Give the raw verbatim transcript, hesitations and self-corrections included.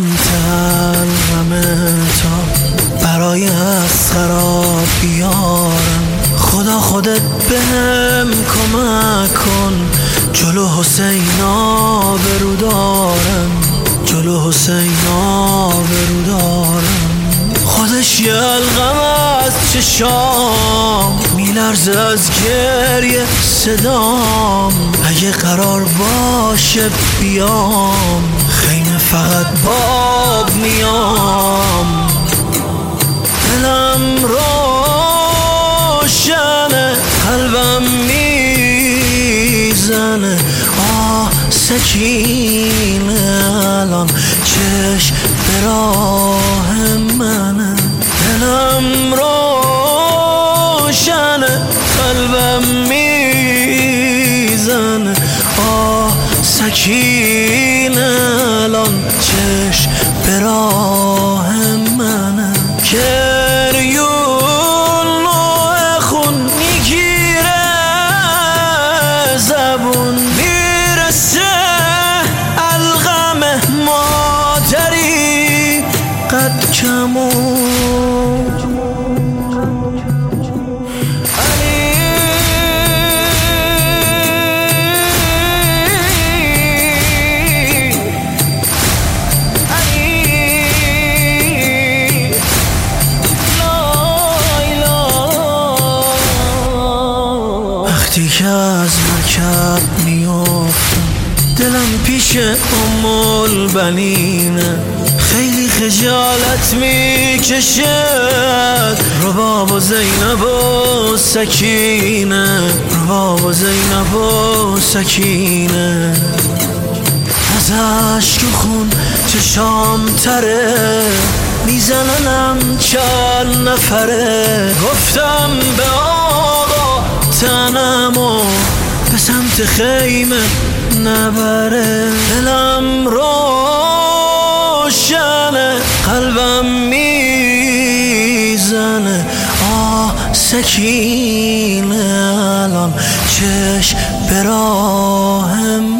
تلقم تا برای از خراب بیارم. خدا خودت بهم کمک کن، جلو حسین آبرو دارم، جلو حسین آبرو دارم. خودش یه القم از چشام میلرزه از گریه صدام. اگه قرار باشه بیام خیمه فقط باب میام. دلم روشنه قلبم میزنه آه سکینه الان چشم به راه منه. دلم روشنه قلبم میزنه آه سکینه الان چشم به راه منه. گریون نوع خون میگیره زبون میرسه القم مادری قد کمون. وقتی که از مکب میافتم دلم پیش ام البنینه. خیلی خجالت میکشد رباب و زینب و سکینه، رباب و زینب و سکینه. از عشق و خون چشام تره میزننم چند نفره. گفتم به آقا تنم و به سمت خیمه نبره. دلم روشنه قلبم میزنه آه سکینه الان چشم به راهم